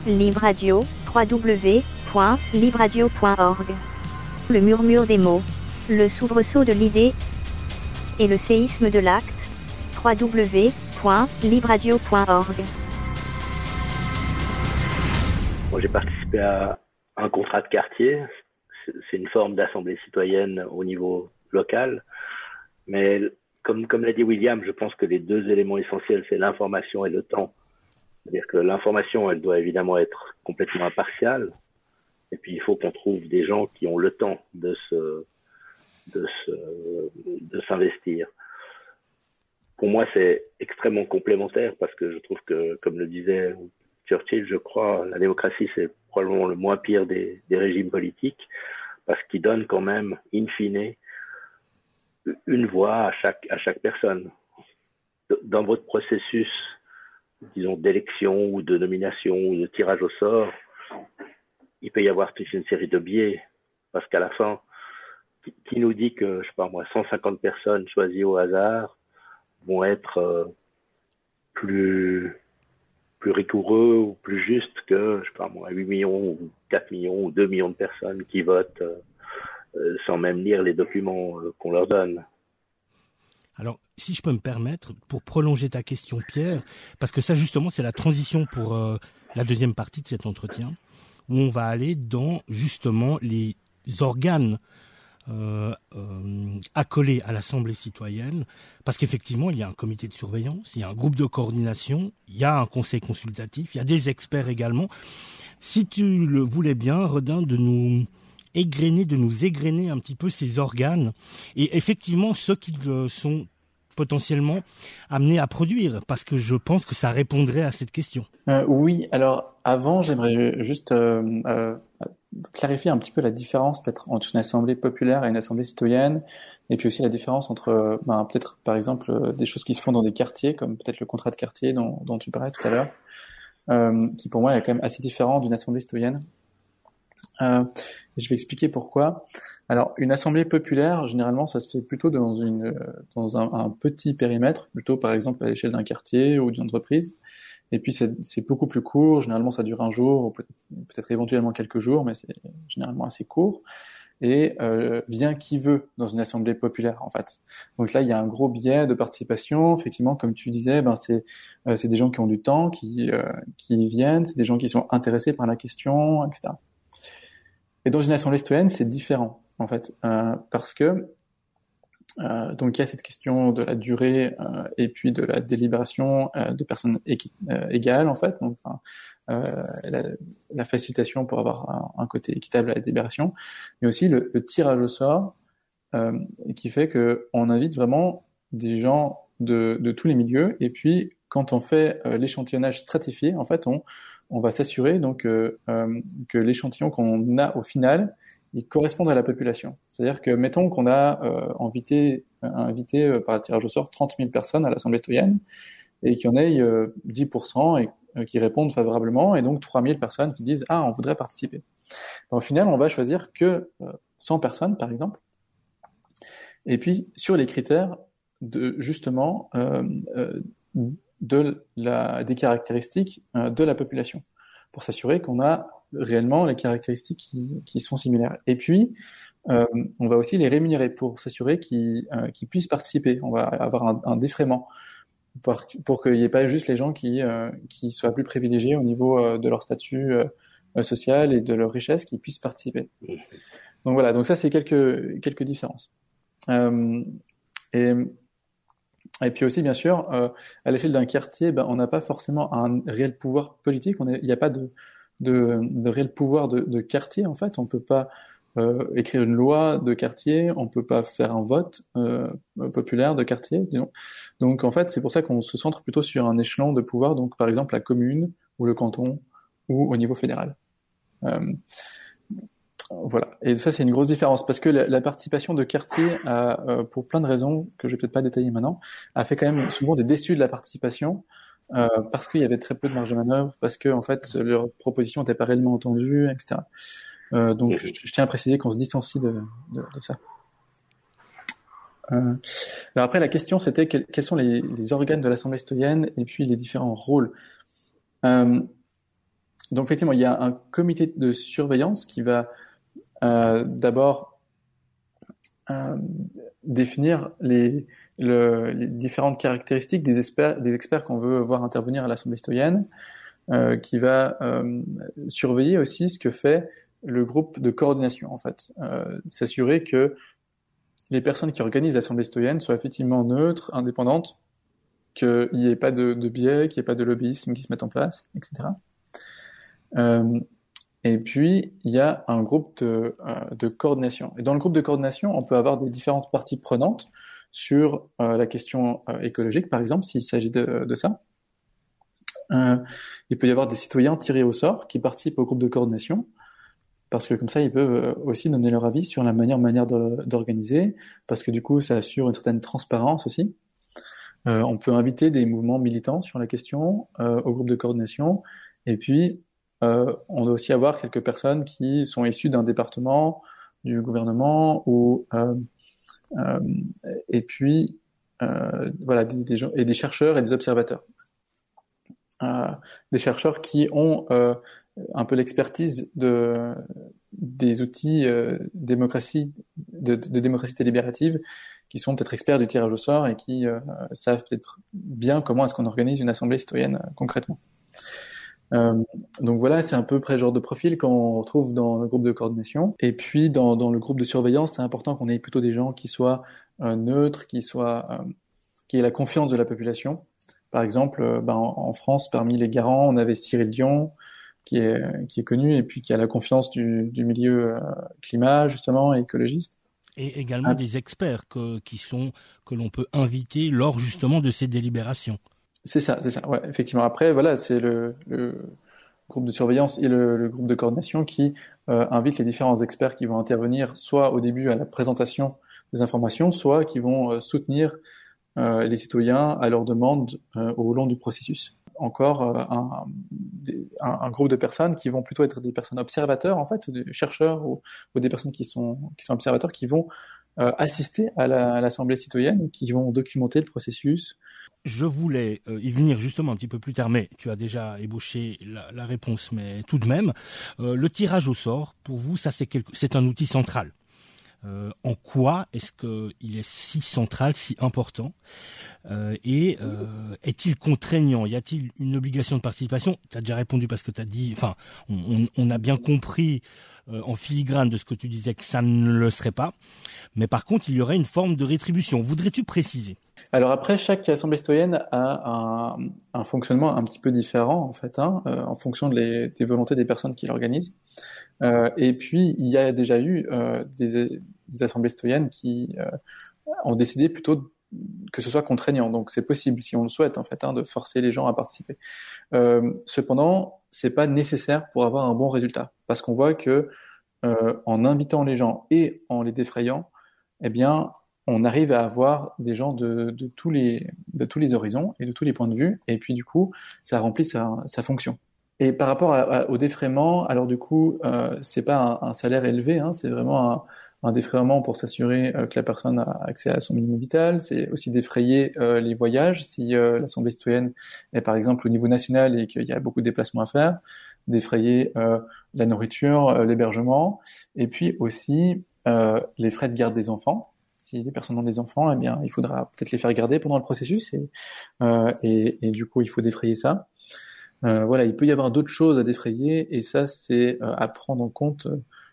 Libre Radio, www.libradio.org. Le murmure des mots, le soubresaut de l'idée et le séisme de l'acte. www.libradio.org. Bon, j'ai participé à un contrat de quartier. C'est une forme d'assemblée citoyenne au niveau local. Mais comme l'a dit William, je pense que les deux éléments essentiels, c'est l'information et le temps. C'est-à-dire que l'information, elle doit évidemment être complètement impartiale. Et puis, il faut qu'on trouve des gens qui ont le temps de s'investir. Pour moi, c'est extrêmement complémentaire parce que je trouve que, comme le disait Churchill, je crois, la démocratie, c'est probablement le moins pire des régimes politiques parce qu'il donne quand même, in fine, une voix à chaque personne. Dans votre processus, disons, d'élection ou de nomination ou de tirage au sort, il peut y avoir toute une série de biais parce qu'à la fin, qui nous dit que, je sais pas moi, 150 personnes choisies au hasard vont être plus rigoureux ou plus justes que, je sais pas moi, 8 millions ou 4 millions ou 2 millions de personnes qui votent sans même lire les documents qu'on leur donne. Alors, si je peux me permettre, pour prolonger ta question, Pierre, parce que ça, justement, c'est la transition pour la deuxième partie de cet entretien, où on va aller dans, justement, les organes accolés à l'Assemblée citoyenne, parce qu'effectivement, il y a un comité de surveillance, il y a un groupe de coordination, il y a un conseil consultatif, il y a des experts également. Si tu le voulais bien, Redin, de nous égrener un petit peu ces organes et effectivement ceux qui sont potentiellement amenés à produire, parce que je pense que ça répondrait à cette question. Oui, alors avant, j'aimerais juste clarifier un petit peu la différence peut-être entre une assemblée populaire et une assemblée citoyenne, et puis aussi la différence entre peut-être par exemple des choses qui se font dans des quartiers, comme peut-être le contrat de quartier dont tu parlais tout à l'heure, qui pour moi est quand même assez différent d'une assemblée citoyenne. Je vais expliquer pourquoi. Alors, une assemblée populaire, généralement, ça se fait plutôt dans un petit périmètre, plutôt par exemple à l'échelle d'un quartier ou d'une entreprise. Et puis c'est beaucoup plus court. Généralement, ça dure un jour, ou peut-être éventuellement quelques jours, mais c'est généralement assez court. Et vient qui veut dans une assemblée populaire, en fait. Donc là, il y a un gros biais de participation. Effectivement, comme tu disais, c'est des gens qui ont du temps, qui viennent, c'est des gens qui sont intéressés par la question, etc. Et dans une assemblée citoyenne, c'est différent, en fait, parce que donc il y a cette question de la durée et puis de la délibération de personnes égales, en fait. Donc, la facilitation pour avoir un côté équitable à la délibération, mais aussi le tirage au sort qui fait que on invite vraiment des gens de tous les milieux. Et puis, quand on fait l'échantillonnage stratifié, en fait, on va s'assurer donc que l'échantillon qu'on a au final, il corresponde à la population. C'est-à-dire que, mettons qu'on a invité par le tirage au sort 30 000 personnes à l'Assemblée citoyenne et qu'il y en ait 10% qui répondent favorablement, et donc 3 000 personnes qui disent « Ah, on voudrait participer ». Au final, on va choisir que 100 personnes, par exemple, et puis sur les critères de justement des caractéristiques de la population, pour s'assurer qu'on a réellement les caractéristiques qui sont similaires. Et puis, on va aussi les rémunérer pour s'assurer qu'ils puissent participer. On va avoir un défraiement pour qu'il n'y ait pas juste les gens qui soient plus privilégiés au niveau de leur statut social et de leur richesse qui puissent participer. Donc voilà, donc ça c'est quelques différences. Et puis aussi, bien sûr, à l'échelle d'un quartier, on n'a pas forcément un réel pouvoir politique. Il n'y a pas de réel pouvoir de quartier, en fait. On ne peut pas écrire une loi de quartier, on ne peut pas faire un vote populaire de quartier, disons. Donc, en fait, c'est pour ça qu'on se centre plutôt sur un échelon de pouvoir, donc par exemple la commune ou le canton ou au niveau fédéral. Voilà. Et ça, c'est une grosse différence parce que la participation de quartier pour plein de raisons que je vais peut-être pas détailler maintenant, a fait quand même souvent des déçus de la participation parce qu'il y avait très peu de marge de manœuvre, parce que en fait leurs propositions n'étaient pas réellement entendues, etc. Donc je tiens à préciser qu'on se distancie de ça. Alors après, la question c'était quels sont les organes de l'Assemblée citoyenne et puis les différents rôles. Donc effectivement, il y a un comité de surveillance qui va d'abord définir les différentes caractéristiques des experts qu'on veut voir intervenir à l'Assemblée citoyenne, qui va surveiller aussi ce que fait le groupe de coordination, en fait. S'assurer que les personnes qui organisent l'Assemblée citoyenne soient effectivement neutres, indépendantes, qu'il n'y ait pas de biais, qu'il n'y ait pas de lobbyisme qui se mette en place, etc. Et puis, il y a un groupe de coordination. Et dans le groupe de coordination, on peut avoir des différentes parties prenantes sur la question écologique, par exemple, s'il s'agit de ça. Il peut y avoir des citoyens tirés au sort qui participent au groupe de coordination, parce que comme ça, ils peuvent aussi donner leur avis sur la manière d'organiser, parce que du coup, ça assure une certaine transparence aussi. On peut inviter des mouvements militants sur la question au groupe de coordination, et puis on doit aussi avoir quelques personnes qui sont issues d'un département, du gouvernement, ou et puis voilà, des gens, et des chercheurs et des observateurs. Des chercheurs qui ont un peu l'expertise des outils de démocratie délibérative, qui sont peut-être experts du tirage au sort et qui savent peut-être bien comment est-ce qu'on organise une assemblée citoyenne concrètement. Donc voilà, c'est à peu près le genre de profil qu'on retrouve dans le groupe de coordination. Et puis dans le groupe de surveillance, c'est important qu'on ait plutôt des gens qui soient neutres, qui aient la confiance de la population. Par exemple, en France, parmi les garants, on avait Cyril Dion, qui est connu et puis qui a la confiance du milieu climat justement et écologiste. Et également des experts que l'on peut inviter lors justement de ces délibérations. C'est ça, ouais, effectivement. Après, voilà, c'est le groupe de surveillance et le groupe de coordination qui invite les différents experts qui vont intervenir soit au début à la présentation des informations, soit qui vont soutenir les citoyens à leur demande au long du processus. Encore un groupe de personnes qui vont plutôt être des personnes observateurs, en fait, des chercheurs ou des personnes qui sont observateurs, qui vont assister à l'Assemblée citoyenne, qui vont documenter le processus. Je voulais y venir justement un petit peu plus tard, mais tu as déjà ébauché la réponse, mais tout de même, le tirage au sort, pour vous, ça c'est un outil central. En quoi est-ce qu'il est si central, si important et est-il contraignant? Y a-t-il une obligation de participation? Tu as déjà répondu parce que tu as dit, enfin, on a bien compris en filigrane de ce que tu disais que ça ne le serait pas, mais par contre, il y aurait une forme de rétribution. Voudrais-tu préciser? Alors après, chaque assemblée citoyenne a un fonctionnement un petit peu différent, en fait, en fonction des volontés des personnes qui l'organisent. Et puis, il y a déjà eu des assemblées citoyennes qui ont décidé plutôt que ce soit contraignant. Donc, c'est possible, si on le souhaite, en fait, de forcer les gens à participer. Cependant, c'est pas nécessaire pour avoir un bon résultat, parce qu'on voit que en invitant les gens et en les défrayant, eh bien, on arrive à avoir des gens de tous les horizons et de tous les points de vue, et puis du coup, ça remplit sa fonction. Et par rapport au défraiement, alors du coup, c'est pas un salaire élevé, c'est vraiment un défraiement pour s'assurer que la personne a accès à son minimum vital. C'est aussi défrayer les voyages, si l'Assemblée citoyenne est par exemple au niveau national et qu'il y a beaucoup de déplacements à faire, défrayer la nourriture, l'hébergement, et puis aussi les frais de garde des enfants. Si les personnes ont des enfants, eh bien, il faudra peut-être les faire garder pendant le processus, et du coup, il faut défrayer ça. Voilà, il peut y avoir d'autres choses à défrayer, et ça, c'est à prendre en compte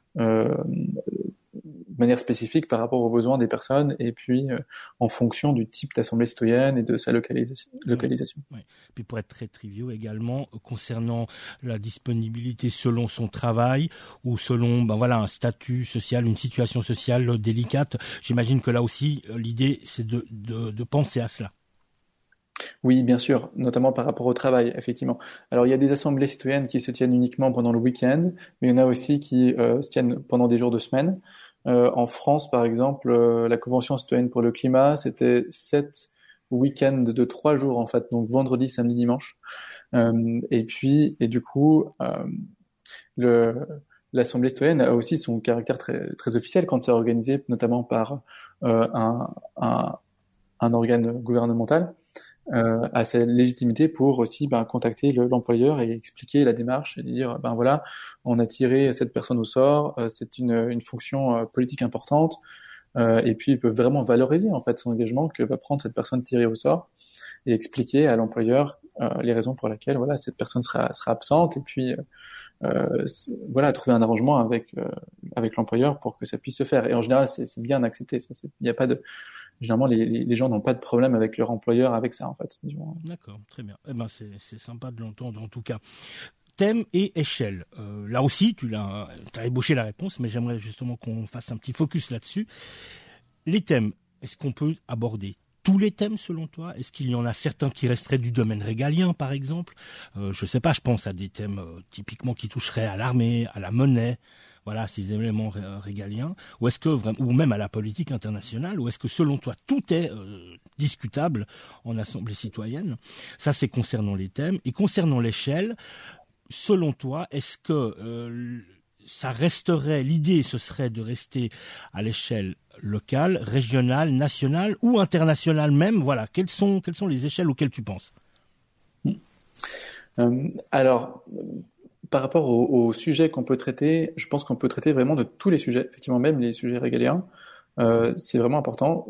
de manière spécifique par rapport aux besoins des personnes, et puis en fonction du type d'assemblée citoyenne et de sa localisation. Oui. Puis pour être très triviaux également, concernant la disponibilité selon son travail ou selon un statut social, une situation sociale délicate, j'imagine que là aussi l'idée c'est de penser à cela. Oui, bien sûr, notamment par rapport au travail, effectivement. Alors, il y a des assemblées citoyennes qui se tiennent uniquement pendant le week-end, mais il y en a aussi qui se tiennent pendant des jours de semaine. En France, par exemple, la Convention citoyenne pour le climat, c'était 7 week-ends de 3 jours, en fait, donc vendredi, samedi, dimanche. Et du coup, l'Assemblée citoyenne a aussi son caractère très, très officiel quand c'est organisé, notamment par un organe gouvernemental. a sa légitimité pour aussi contacter l'employeur et expliquer la démarche et dire voilà, on a tiré cette personne au sort, c'est une fonction politique importante, et puis ils peuvent vraiment valoriser en fait son engagement que va prendre cette personne tirée au sort et expliquer à l'employeur les raisons pour lesquelles voilà cette personne sera absente, et puis voilà, trouver un arrangement avec l'employeur pour que ça puisse se faire. Et en général, c'est bien accepté. Il y a pas de Généralement, les gens n'ont pas de problème avec leur employeur avec ça, en fait. D'accord, très bien. Eh ben, c'est sympa de l'entendre, en tout cas. Thème et échelle. Là aussi, tu as ébauché la réponse, mais j'aimerais justement qu'on fasse un petit focus là-dessus. Les thèmes, est-ce qu'on peut aborder tous les thèmes selon toi? Est-ce qu'il y en a certains qui resteraient du domaine régalien, par exemple? Je sais pas, je pense à des thèmes typiquement qui toucheraient à l'armée, à la monnaie, voilà, ces éléments régaliens, ou est-ce que ou même à la politique internationale, ou est-ce que selon toi tout est discutable en assemblée citoyenne? Ça, c'est concernant les thèmes. Et concernant l'échelle, selon toi, est-ce que ça resterait, l'idée ce serait de rester à l'échelle locale, régionale, nationale ou internationale même? Voilà, quelles sont les échelles auxquelles tu penses? Alors, par rapport aux sujets qu'on peut traiter, je pense qu'on peut traiter vraiment de tous les sujets, effectivement, même les sujets régaliens. C'est vraiment important.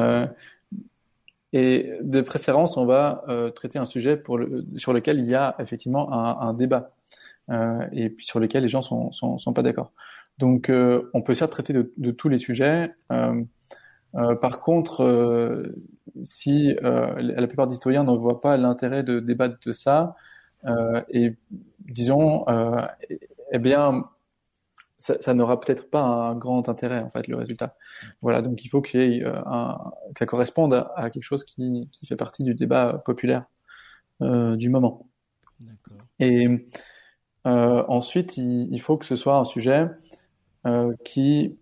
Et de préférence, on va traiter un sujet sur lequel il y a effectivement un débat, et puis sur lequel les gens sont pas d'accord. Donc, on peut certes traiter de tous les sujets. Par contre, si la plupart des citoyens ne voient pas l'intérêt de débattre de ça, et disons, eh bien, ça n'aura peut-être pas un grand intérêt en fait le résultat. Voilà, donc il faut qu'il y ait que ça corresponde à quelque chose qui fait partie du débat populaire du moment. D'accord. Et ensuite, il faut que ce soit un sujet qui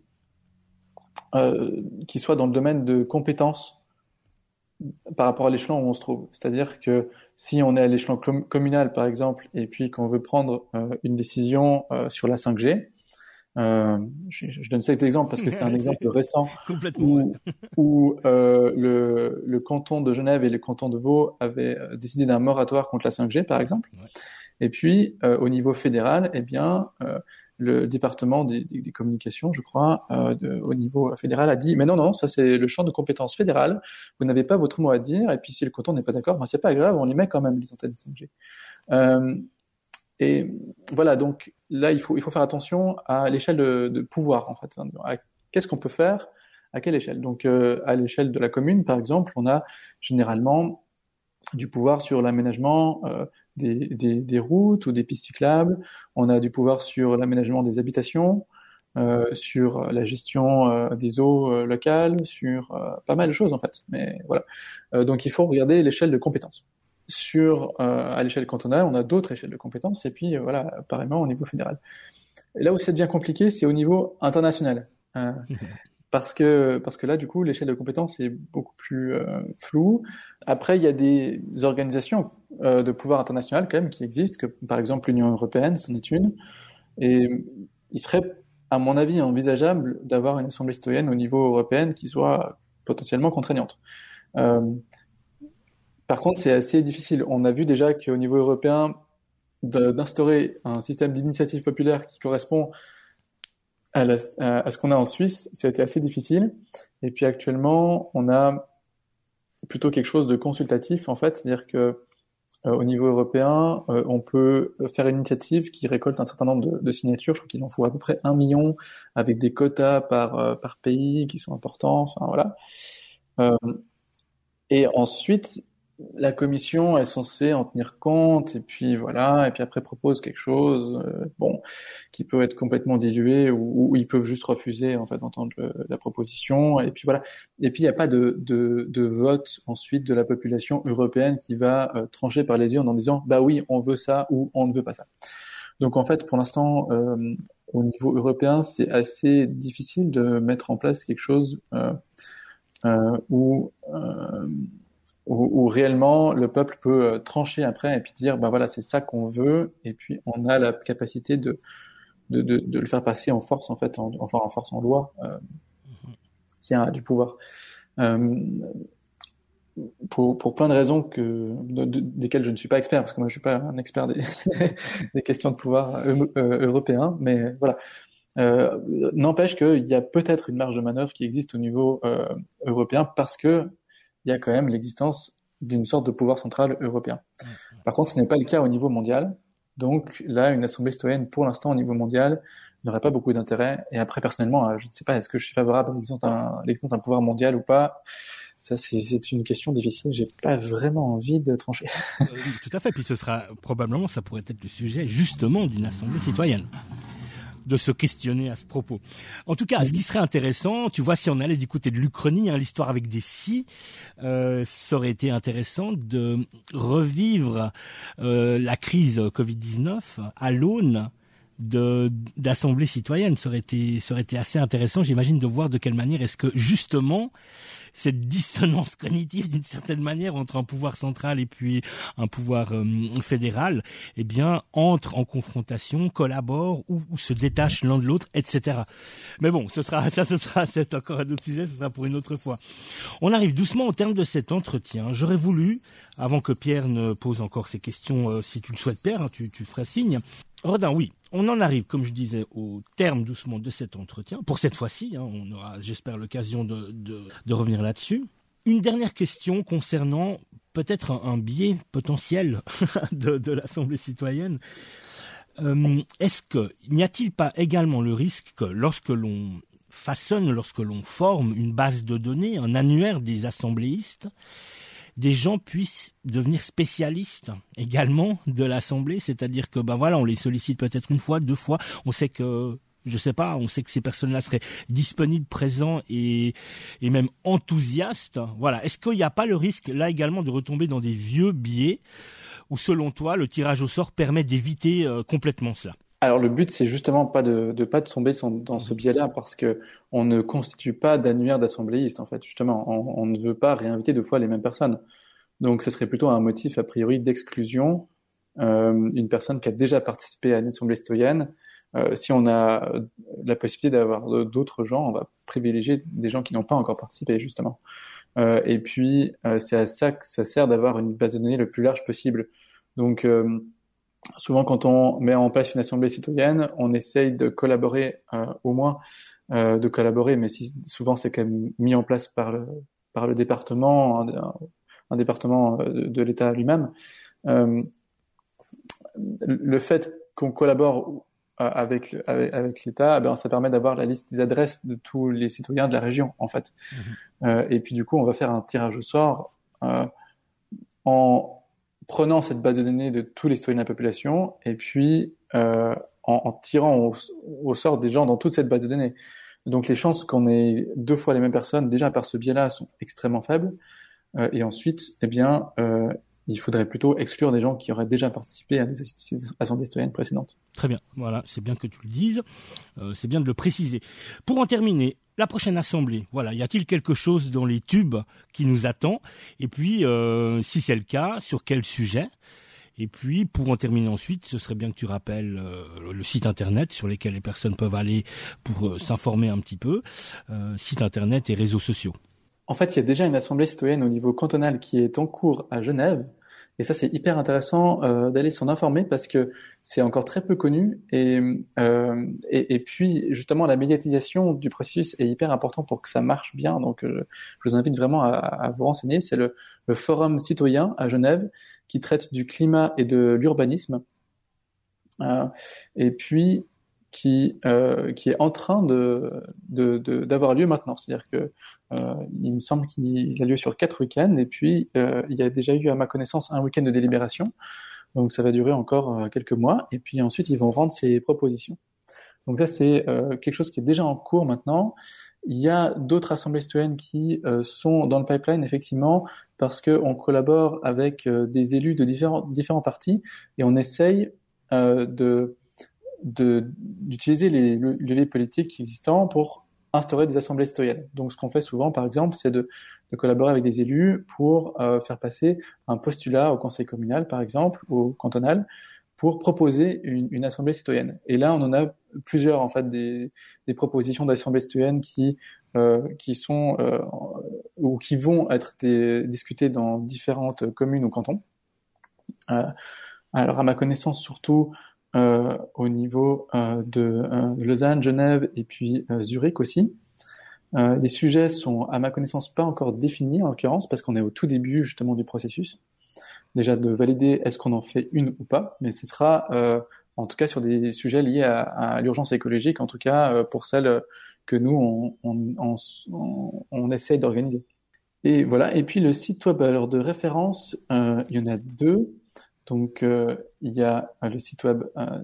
soit dans le domaine de compétences par rapport à l'échelon où on se trouve. C'est-à-dire que si on est à l'échelon communal, par exemple, et puis qu'on veut prendre une décision sur la 5G, je donne cet exemple parce que c'est un exemple récent où le canton de Genève et le canton de Vaud avaient décidé d'un moratoire contre la 5G, par exemple. Ouais. Et puis, au niveau fédéral, eh bien, le département des communications, je crois, au niveau fédéral a dit, mais non, ça c'est le champ de compétences fédérales, vous n'avez pas votre mot à dire, et puis si le canton n'est pas d'accord, c'est pas grave, on les met quand même, les antennes 5G. Et voilà, donc là, il faut faire attention à l'échelle de pouvoir, en fait. Qu'est-ce qu'on peut faire, à quelle échelle? Donc, à l'échelle de la commune, par exemple, on a généralement du pouvoir sur l'aménagement des routes ou des pistes cyclables, on a du pouvoir sur l'aménagement des habitations, sur la gestion des eaux locales, sur pas mal de choses, en fait. Mais voilà. Donc, il faut regarder l'échelle de compétences. À l'échelle cantonale, on a d'autres échelles de compétences, et puis voilà, apparemment au niveau fédéral. Et là où c'est bien compliqué, c'est au niveau international, parce que là, du coup, l'échelle de compétences est beaucoup plus floue. Après, il y a des organisations de pouvoir international quand même qui existent, que par exemple l'Union européenne, c'en est une, et il serait, à mon avis, envisageable d'avoir une assemblée citoyenne au niveau européen qui soit potentiellement contraignante. Par contre, c'est assez difficile. On a vu déjà qu'au niveau européen, d'instaurer un système d'initiative populaire qui correspond à ce qu'on a en Suisse, ça a été assez difficile. Et puis actuellement, on a plutôt quelque chose de consultatif, en fait. C'est-à-dire que au niveau européen, on peut faire une initiative qui récolte un certain nombre de signatures. Je crois qu'il en faut à peu près 1 million, avec des quotas par pays qui sont importants. Enfin, voilà. Et ensuite, la commission est censée en tenir compte, et puis voilà, et puis après propose quelque chose, qui peut être complètement dilué, ou ils peuvent juste refuser en fait d'entendre la proposition, et puis voilà. Et puis il n'y a pas de vote ensuite de la population européenne qui va trancher par les urnes en disant bah oui, on veut ça ou on ne veut pas ça. Donc en fait, pour l'instant, au niveau européen, c'est assez difficile de mettre en place quelque chose où réellement le peuple peut trancher après et puis dire bah voilà, c'est ça qu'on veut, et puis on a la capacité de le faire passer en force, en fait, en force, en loi, qui a du pouvoir. pour plein de raisons desquelles je ne suis pas expert, parce que moi je suis pas un expert des questions de pouvoir européen, mais voilà. N'empêche qu'il y a peut-être une marge de manœuvre qui existe au niveau européen parce que il y a quand même l'existence d'une sorte de pouvoir central européen. Par contre, ce n'est pas le cas au niveau mondial. Donc là, une assemblée citoyenne, pour l'instant, au niveau mondial, n'aurait pas beaucoup d'intérêt. Et après, personnellement, je ne sais pas, est-ce que je suis favorable à l'existence d'un pouvoir mondial ou pas? Ça, c'est une question difficile. J'ai pas vraiment envie de trancher. Tout à fait. Puis ça pourrait être le sujet justement d'une assemblée citoyenne, de se questionner à ce propos. En tout cas, ce qui serait intéressant, tu vois, si on allait du côté de l'Uchronie, l'histoire avec des si, ça aurait été intéressant de revivre la crise Covid-19 à l'aune d'assemblée citoyenne. Ça aurait été assez intéressant, j'imagine, de voir de quelle manière est-ce que justement cette dissonance cognitive d'une certaine manière entre un pouvoir central et puis un pouvoir fédéral, eh bien, entre en confrontation, collabore ou se détache l'un de l'autre, etc. Mais bon, c'est encore un autre sujet, ce sera pour une autre fois. On arrive doucement au terme de cet entretien. J'aurais voulu, avant que Pierre ne pose encore ses questions, si tu le souhaites, Pierre, hein, tu feras signe. Rodin, oui, on en arrive, comme je disais, au terme doucement de cet entretien. Pour cette fois-ci, hein, on aura, j'espère, l'occasion de revenir là-dessus. Une dernière question concernant peut-être un biais potentiel de l'Assemblée citoyenne. N'y a-t-il pas également le risque que lorsque l'on forme une base de données, un annuaire des assembléistes, des gens puissent devenir spécialistes également de l'Assemblée, c'est-à-dire que on les sollicite peut-être une fois, deux fois, on sait que ces personnes-là seraient disponibles, présents et même enthousiastes. Voilà. Est-ce qu'il n'y a pas le risque là également de retomber dans des vieux biais où, selon toi, le tirage au sort permet d'éviter complètement cela? Alors le but, c'est justement pas de tomber dans ce biais-là, parce que on ne constitue pas d'annuaire d'assembléistes, en fait. Justement, on ne veut pas réinviter deux fois les mêmes personnes. Donc ce serait plutôt un motif a priori d'exclusion. Une personne qui a déjà participé à une assemblée citoyenne, si on a la possibilité d'avoir d'autres gens, on va privilégier des gens qui n'ont pas encore participé, justement. Et puis c'est à ça que ça sert d'avoir une base de données le plus large possible. Donc souvent, quand on met en place une assemblée citoyenne, on essaye de collaborer, au moins de collaborer, mais souvent c'est quand même mis en place par le département, un département de l'État lui-même. Le fait qu'on collabore avec l'État, ça permet d'avoir la liste des adresses de tous les citoyens de la région, en fait. Et puis du coup, on va faire un tirage au sort en prenant cette base de données de tous les citoyens de la population et puis en tirant au sort des gens dans toute cette base de données. Donc les chances qu'on ait deux fois les mêmes personnes, déjà par ce biais-là, sont extrêmement faibles. Et ensuite, il faudrait plutôt exclure des gens qui auraient déjà participé à des assemblées citoyennes précédentes. Très bien, voilà, c'est bien que tu le dises, c'est bien de le préciser. Pour en terminer, la prochaine assemblée, voilà, y a-t-il quelque chose dans les tubes qui nous attend? Et puis, si c'est le cas, sur quel sujet? Et puis, pour en terminer ensuite, ce serait bien que tu rappelles le site internet sur lequel les personnes peuvent aller pour s'informer un petit peu, site internet et réseaux sociaux. En fait, il y a déjà une assemblée citoyenne au niveau cantonal qui est en cours à Genève. Et ça, c'est hyper intéressant d'aller s'en informer parce que c'est encore très peu connu. Et puis, justement, la médiatisation du processus est hyper important pour que ça marche bien. Donc, je vous invite vraiment à vous renseigner. C'est le Forum citoyen à Genève qui traite du climat et de l'urbanisme. Et puis, qui est en train d'avoir lieu maintenant. C'est-à-dire que il me semble qu'il a lieu sur 4 week-ends, et puis il y a déjà eu, à ma connaissance, un week-end de délibération. Donc ça va durer encore quelques mois, et puis ensuite ils vont rendre ces propositions. Donc ça, c'est quelque chose qui est déjà en cours maintenant. Il y a d'autres assemblées citoyennes qui sont dans le pipeline, effectivement, parce qu'on collabore avec des élus de différents partis, et on essaye d'utiliser les leviers politiques existants pour instaurer des assemblées citoyennes. Donc ce qu'on fait souvent, par exemple, c'est de collaborer avec des élus pour faire passer un postulat au conseil communal, par exemple, au cantonal, pour proposer une assemblée citoyenne. Et là, on en a plusieurs, en fait, des propositions d'assemblées citoyennes qui sont ou qui vont être discutés dans différentes communes ou cantons. Alors à ma connaissance surtout au niveau de Lausanne, Genève et puis Zurich aussi. Les sujets sont à ma connaissance pas encore définis en l'occurrence parce qu'on est au tout début justement du processus. Déjà de valider est-ce qu'on en fait une ou pas, mais ce sera en tout cas sur des sujets liés à l'urgence écologique, en tout cas pour celles que nous on essaie d'organiser. Et voilà. Et puis le site web alors de référence, il y en a deux. Donc il y a le site web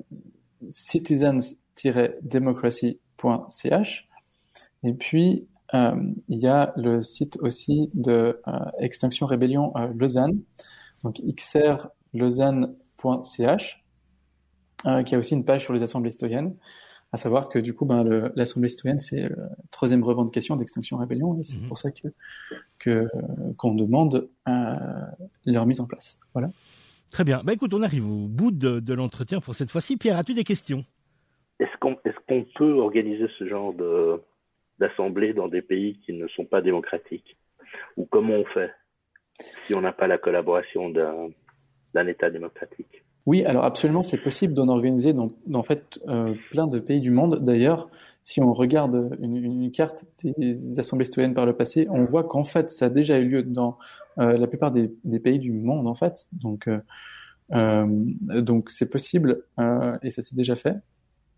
citizens-democracy.ch et puis il y a le site aussi de Extinction Rébellion Lausanne, donc xrlausanne.ch, qui a aussi une page sur les assemblées citoyennes. À savoir que du coup, l'assemblée citoyenne, c'est la troisième revendication d'Extinction Rébellion, et c'est pour ça qu'on demande leur mise en place. Voilà. Très bien. Écoute, on arrive au bout de l'entretien pour cette fois-ci. Pierre, as-tu des questions ? Est-ce qu'on peut organiser ce genre d'assemblée dans des pays qui ne sont pas démocratiques ? Ou comment on fait si on n'a pas la collaboration d'un État démocratique ? Oui, alors absolument, c'est possible d'en organiser dans en fait plein de pays du monde. D'ailleurs, si on regarde une carte des assemblées citoyennes par le passé, on voit qu'en fait, ça a déjà eu lieu dans la plupart des pays du monde, en fait. Donc c'est possible et ça s'est déjà fait.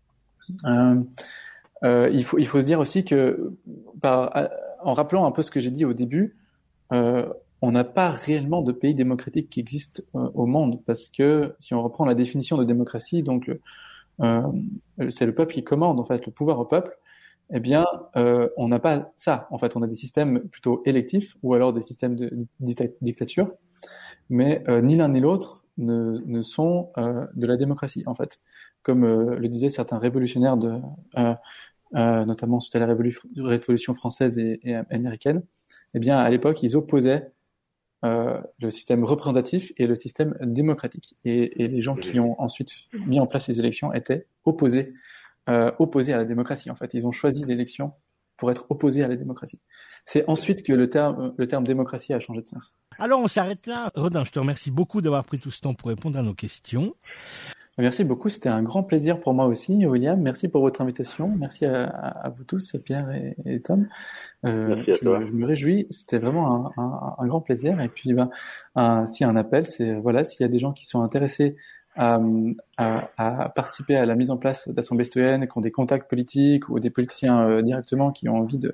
Il faut se dire aussi que, en rappelant un peu ce que j'ai dit au début, on n'a pas réellement de pays démocratiques qui existent au monde, parce que si on reprend la définition de démocratie, donc c'est le peuple qui commande en fait, le pouvoir au peuple. Eh bien, on n'a pas ça. En fait, on a des systèmes plutôt électifs ou alors des systèmes de dictature, mais ni l'un ni l'autre ne sont de la démocratie en fait, comme le disaient certains révolutionnaires notamment suite à la Révolution française et américaine. Eh bien, à l'époque, ils opposaient le système représentatif et le système démocratique. Et les gens qui ont ensuite mis en place les élections étaient opposés à la démocratie. En fait, ils ont choisi l'élection pour être opposés à la démocratie. C'est ensuite que le terme démocratie a changé de sens. Alors, on s'arrête là. Rodin, je te remercie beaucoup d'avoir pris tout ce temps pour répondre à nos questions. Merci beaucoup, c'était un grand plaisir pour moi aussi, William. Merci pour votre invitation. Merci à vous tous, Pierre et Tom. Merci à toi. Je me réjouis, c'était vraiment un grand plaisir. Et puis, s'il y a un appel, c'est voilà, s'il y a des gens qui sont intéressés à participer à la mise en place d'assemblées citoyennes, qui ont des contacts politiques ou des politiciens directement qui ont envie de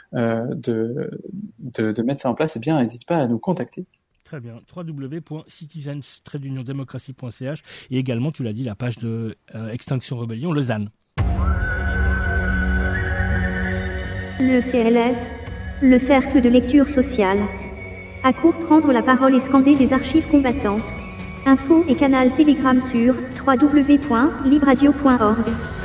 mettre ça en place, eh bien, n'hésite pas à nous contacter. Très bien, www.citizens-democracy.ch et également, tu l'as dit, la page de Extinction Rébellion Lausanne. Le CLS, le cercle de lecture sociale. À court prendre la parole et scander des archives combattantes. Info et canal Telegram sur www.libradio.org.